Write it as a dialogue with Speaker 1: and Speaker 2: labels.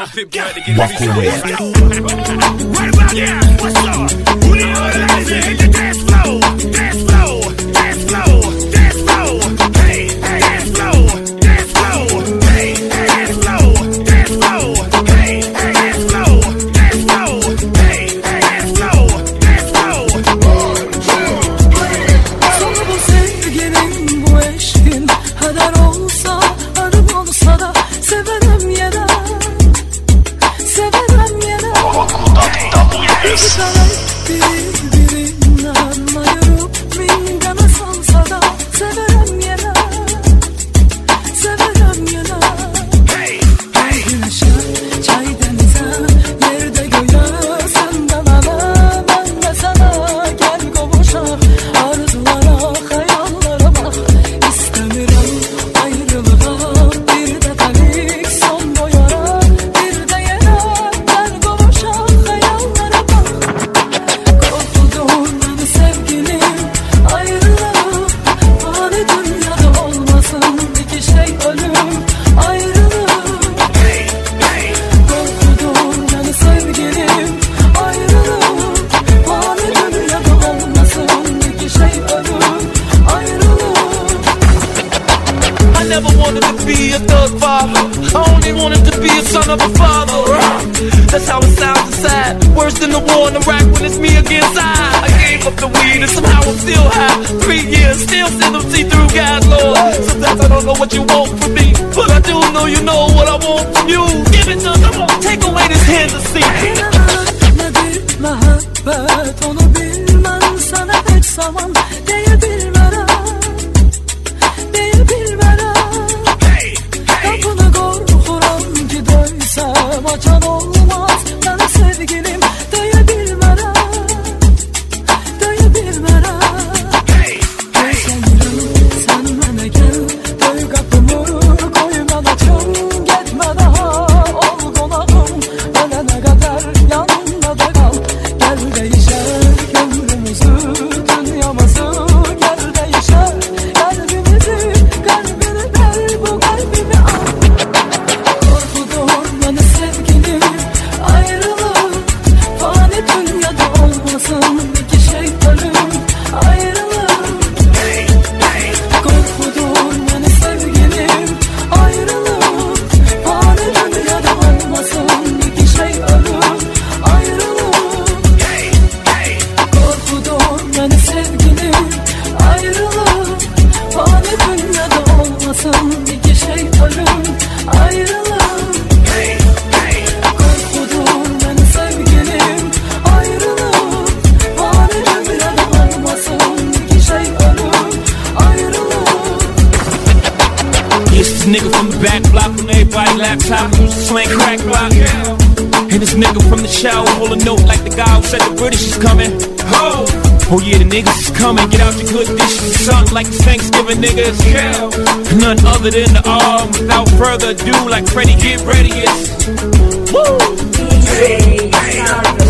Speaker 1: Walk away.
Speaker 2: Right about now, what's up? Who the hell is it? Hit the dance floor, dance floor, dance floor, dance floor. Hey, hey, dance floor, dance floor. Hey, hey, dance floor, dance floor. Hey, hey, dance floor, dance floor. Hey, hey, dance floor, dance floor. 1, 2, 3.
Speaker 3: Sana bu sevginin, bu eşkin heder olsa, arım olsa da severim yine. Severim yine. Birbirinden ayırıp bin yana salsa da severim yine. Severim yine. Güneşe, çay denize, yerde göğe, sen de bana, ben de sana. Gel kavuşak, arzulara, hayallara bak. İstemiyorum ayrılığa, bir de delik son boyara, bir de yere. Gel kavuşak, hayallara bak. Korkudur beni sevgilim, ayrılık. Fani dünyada olmasın, iki şey ölüm, ayrılık. Korkudur beni sevgilim, ayrılık. Fani dünyada olmasın, iki şey ölüm, ayrılık.
Speaker 4: I never wanted to be a thug father. I only wanted to be a son of a father. That's how it sounds inside. Worse than the war in Iraq when it's me against I gave up the weed and somehow I'm still high. 3 years, still send them see-through guys, Lord. Sometimes I don't know what you want from me, but I do know you know what I want from you. Give it to me, come on, take away this Hennessy.
Speaker 3: Nedir mehabbet, onu bilmem, sana hiç zaman diyebilmem. Diyebilmem. Kapını korkuram ki döysem açan olmaz. Ben sevgilim diyebilmem. Diyebilmem. Sevgilim sen bana gel, döy kapımı koyma da çın, gitme daha ol konağım. Ölene kadar yanında da kal. Gel değişer ömrümüzü, dünyamızı. Gel değişer kalbimizi, kalbini ver, bu kalbimi al. Korkudur beni sevgilim, ayrılık. Fani dünyada olmasın, iki şey ölüm, ayrılık. Korkudur beni sevgilim, ayrılık. Fani dünyada olmasın, iki şey ölüm, ayrılık. Korkudur beni sevgilim, ayrılık. Fani dünyada olmasın, iki şey ölüm, ayrılık. Korkudur beni sevgilim, ayrılık. Fani dünyada olmasın, iki şey ölüm, ayrılık.
Speaker 4: It's this nigga from the back block on everybody's laptop who used to slang crack rock. And this nigga from the shower hold a note like the guy who said the British is coming. Oh yeah, the niggas is coming. Get out your good dishes, son, like it's Thanksgiving, niggas. None other than the arm. Without further ado, like Freddie, get ready. It's woo.